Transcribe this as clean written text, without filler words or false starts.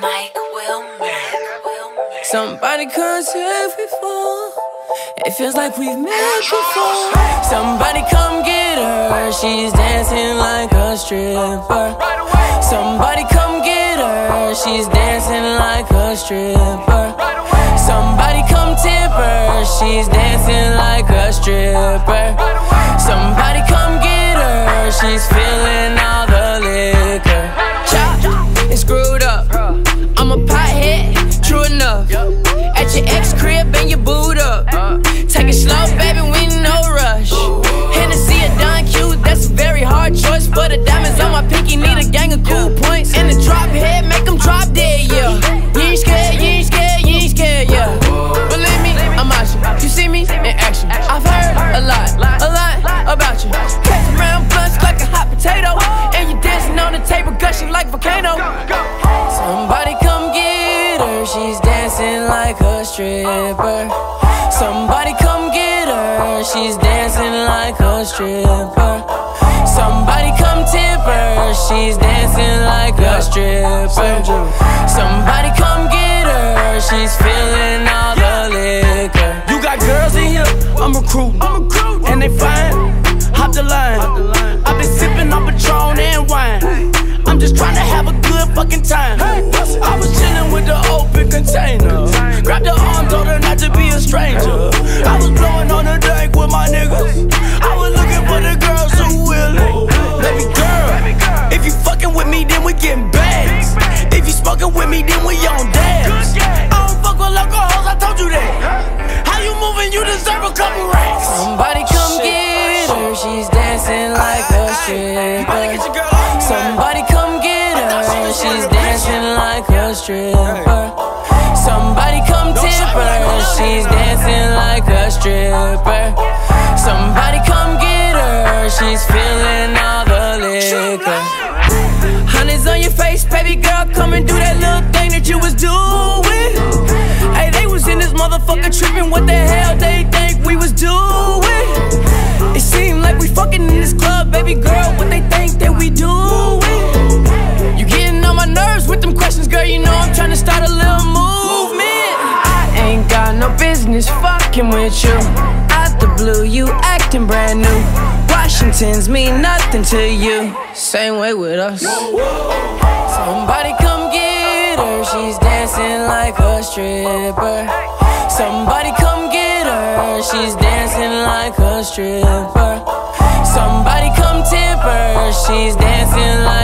Mike Wilmer. Somebody come save me for. It feels like we've met before. Somebody come get her. She's dancing like a stripper. Somebody come get her. She's dancing like a stripper. Somebody come tip her. She's dancing like a stripper. Somebody come get her. She's feeling all the liquor. Chop, it's screwed up. I'm a pothead, true enough. At your ex crib and your boot up. Take it slow, baby, we no rush. Hennessy or Don Q, that's a very hard choice. For the diamonds on my pinky, need a gang of cool points. And the drop head, make them drop dead, yeah. You ain't scared, you ain't scared, you ain't scared, yeah. Believe me, I'm out you. You see me in action. I've heard a lot about you. Catch around blunts like a hot potato. And you dancing on the table, gushing like volcano. Somebody come get her, she's dancing like a stripper. Somebody come get her, she's dancing like a stripper. Somebody come tip her, she's dancing like a stripper. Somebody come get her, she's feeling all the liquor. You got girls in here, I'm recruiting, and they fine, hop the line. I've been sipping on Patron and wine. I'm just trying to have a good fucking time. I was chilling with the open container. Grabbed her arm, told her not to be a stranger. I was blowing on the dank with my niggas. I was looking for the girls who willing. Baby girl, if you fucking with me, then we getting bags. If you smoking with me, then we on dabs. I don't fuck with local hoes, I told you that. How you moving? You deserve a couple racks. Somebody come get her, she's dancing like a stripper. Somebody come get her, she's dancing like a stripper. Somebody come tip her, she's dancing like a stripper. Somebody come get her, she's feeling all the liquor. Hundreds on your face, baby girl, come and do that little thing that you was doing. Hey, they was in this motherfucker tripping, what the hell they think we was doing? It seemed like we fucking in this club, baby girl, what they think that we doing? You getting on my nerves with them questions, girl, you know I'm trying to start a little movement. I ain't got no business fucking with you. Out the blue, you acting brand new. Washingtons mean nothing to you. Same way with us. Somebody come get her, she's dancing like a stripper. Somebody come get her, she's dancing like a stripper. Somebody come tip her, she's dancing like